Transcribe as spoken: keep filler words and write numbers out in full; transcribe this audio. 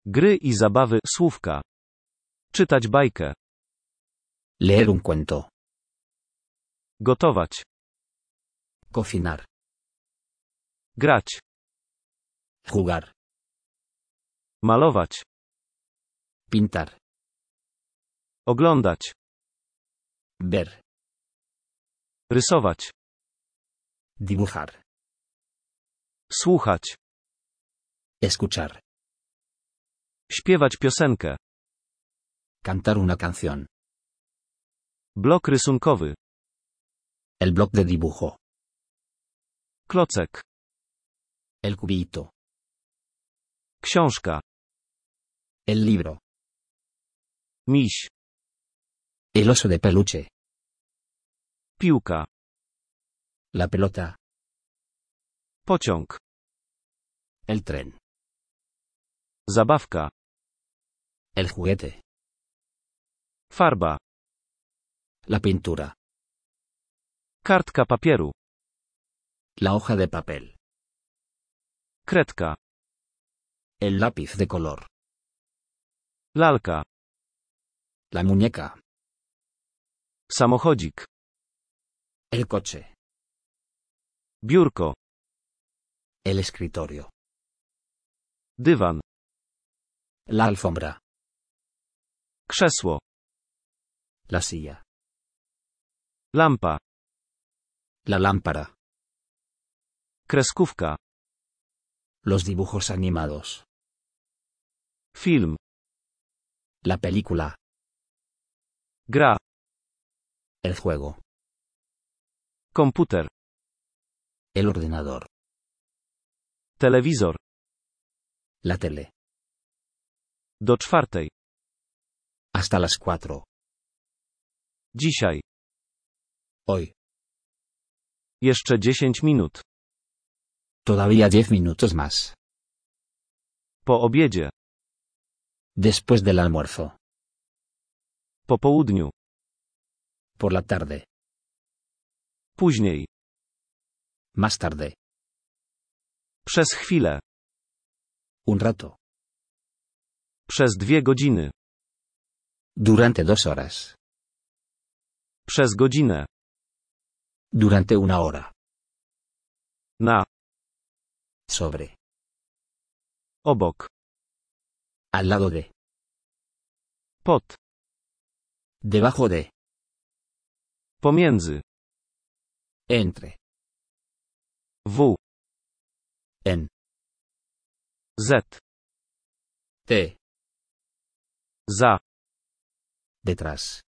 Gry i zabawy, słówka. Czytać bajkę. Leer un cuento. Gotować. Cocinar. Grać. Jugar. Malować. Pintar. Oglądać. Ver. Rysować. Dibujar. Słuchać. Escuchar. Śpiewać piosenkę. Cantar una canción. Blok rysunkowy. El bloc de dibujo. Klocek. El cubito. Książka. El libro. Miś. El oso de peluche. Piłka. La pelota. Pociąg. El tren. Zabawka. El juguete. Farba. La pintura. Kartka papieru. La hoja de papel. Kredka. El lápiz de color. Lalka. La muñeca. Samochodzik. El coche. Biurko. El escritorio. Dywan. La alfombra. Krzesło. La silla. Lampa. La lámpara. Kreskówka. Los dibujos animados. Film. La película. Gra. El juego. Komputer. El ordenador. Telewizor. La tele. Do czwartej. Hasta las cuatro. Dzisiaj. Hoy. Jeszcze dziesięć minut. Todavía diez minutos más. Po obiedzie. Después del almuerzo. Po południu. Por la tarde. Później. Más tarde. Przez chwilę. Un rato. Przez dwie godziny. Durante dos horas. Przez godzinę. Durante una hora. Na. Sobre. Obok. Al lado de. Pod. Debajo de. Pomiędzy. Entre. W. En. Z. T. Za. Detrás.